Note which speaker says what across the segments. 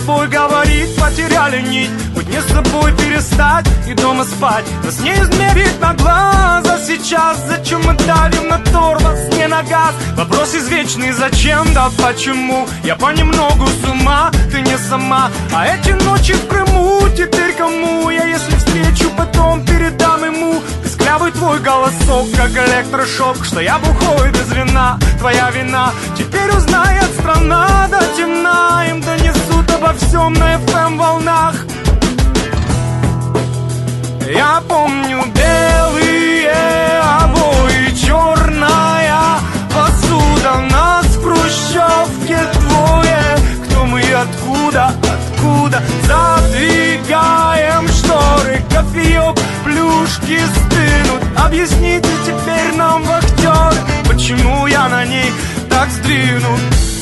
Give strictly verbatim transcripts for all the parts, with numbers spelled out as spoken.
Speaker 1: тобой говорить, потеряли нить. Быть не с собой перестать и дома спать. Нас не измерить на глаза сейчас. Зачем мы давим на тормоз, не на газ? Вопрос извечный, зачем, да почему? Я понемногу с ума, ты не сама. А эти ночи в Крыму теперь кому? Я если встречу, потом передам ему писклявый твой голосок, как электрошок, что я бухой без вина. Твоя вина теперь узнает страна до темна. Им донесут обо всем на эф эм волнах. Я помню белые обои, черная посуда. Нас в хрущевке двое. Кто мы и откуда, откуда? Задвигаем шторы, кофеек, плюшки стынут. Объясните теперь нам, вахтеры, почему я на ней так сдвинут.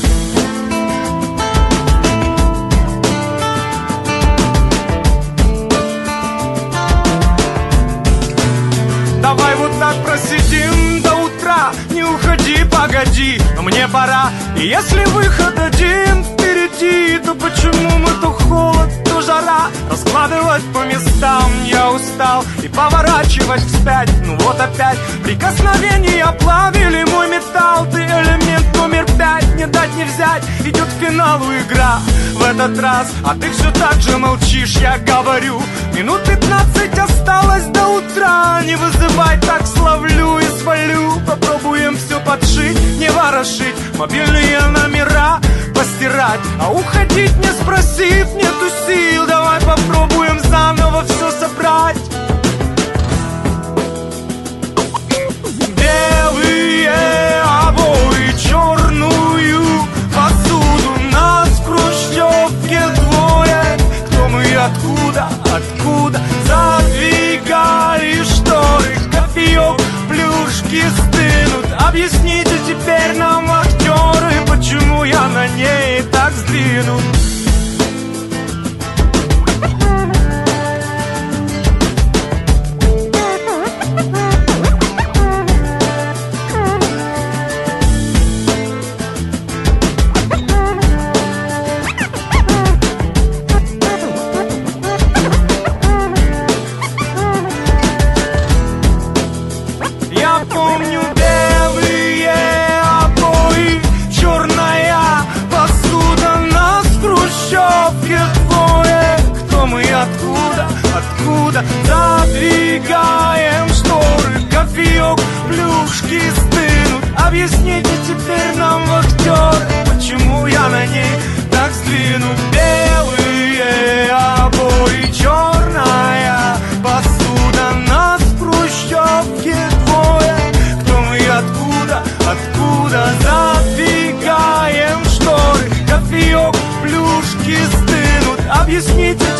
Speaker 1: Давай вот так просидим до утра. Не уходи, погоди, но мне пора. И если выход один впереди, то почему мы то холод, то жара? Раскладывать по местам я устал и поворачивать вспять. Ну вот опять прикосновения плавили мой металл. Ты элемент номер пять, не дать не взять. Идет к финалу игра в этот раз, а ты все так же молчишь, я говорю. Минут пятнадцать осталось до утра. Не вызывай, так словлю и свалю. Попробуем все подшить, не ворошить, мобильные номера постирать. А уходить не спросив, нету сил. Давай попробуем заново все собрать. Белые обои, черную посуду. Нас в хрущевке двое. Кто мы и откуда, откуда? Задвигали шторы, кофеек, плюшки стынут. Объясните теперь нам, актеры, почему я на ней так сдвинут. Я помню белые обои, черная посуда. Нас в хрущевке двое. Кто мы и откуда, откуда? Задвигаем шторы, кофеек, плюшки стынут. Объясните теперь нам, вахтеры, почему я на ней так сдвинут. Белые обои, черная посуда. Нас в хрущевке двое. Кто мы и откуда, откуда? Задвигаем шторы, кофеек, плюшки стынут. Объясните